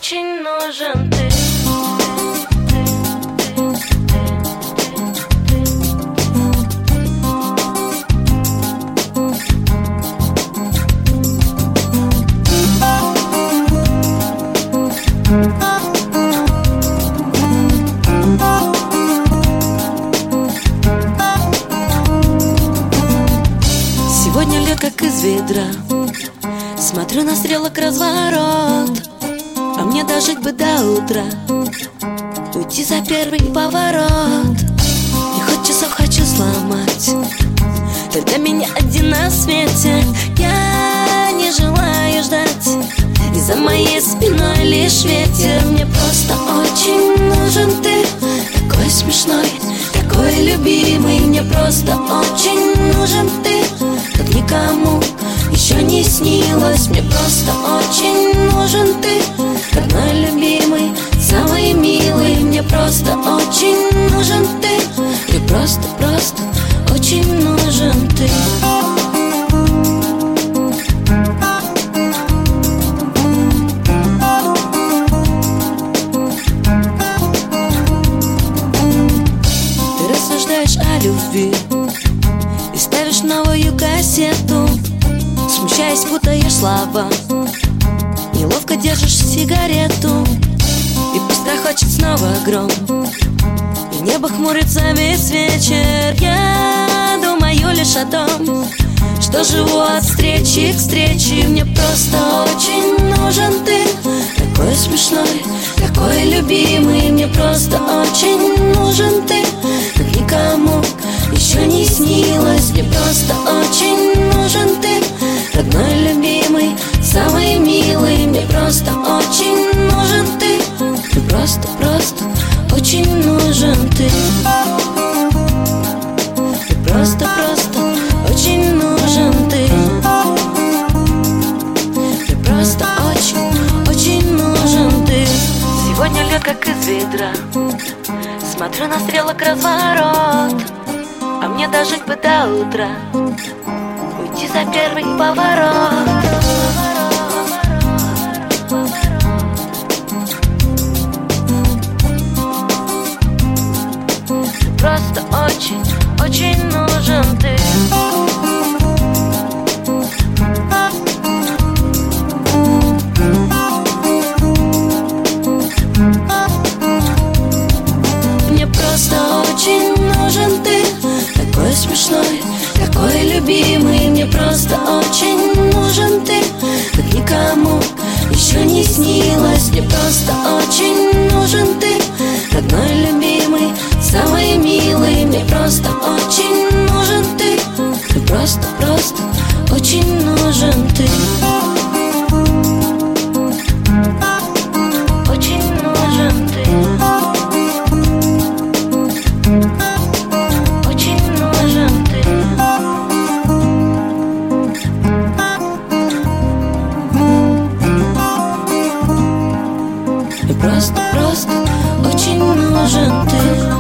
очень нужен ты. Сегодня лед как из ведра, смотрю на стрелок разворот, а мне дожить бы до утра, уйти за первый поворот. И хоть часов хочу сломать, только меня один на свете. Я не желаю ждать, и за моей спиной лишь ветер. Мне просто очень нужен ты, такой смешной, такой любимый. Мне просто очень нужен ты, как никому еще не снилось. Мне просто очень нужен ты, родной, любимый, самый милый. Мне просто очень нужен ты, мне просто очень нужен ты. Ты рассуждаешь о любви и ставишь новую кассету, смущаясь, путаешь слова, неловко держишь сигарету. И пусть грохочет снова гром, и небо хмурится весь вечер, я думаю лишь о том, что живу от встречи к встрече. Мне просто очень нужен ты, такой смешной, такой любимый. Мне просто очень нужен ты, как никому еще не снилось. Мне просто очень нужен ты, родной, любимый, самый милый. Мне просто очень нужен ты, мне просто очень нужен ты. Мне просто очень нужен ты. Мне просто очень нужен ты. Сегодня лед как из ведра, смотрю на стрелок разворот, а мне дожить бы до утра, уйти за первый поворот. Просто очень нужен ты. Мне просто очень нужен ты, такой смешной, такой любимый. Мне просто очень нужен ты, как никому еще не снилось. Мне просто очень нужен ты, родной, любимый, самый милый. Мне просто очень нужен ты, мне просто очень нужен ты. Очень нужен ты. Очень нужен ты. Мне просто очень нужен ты.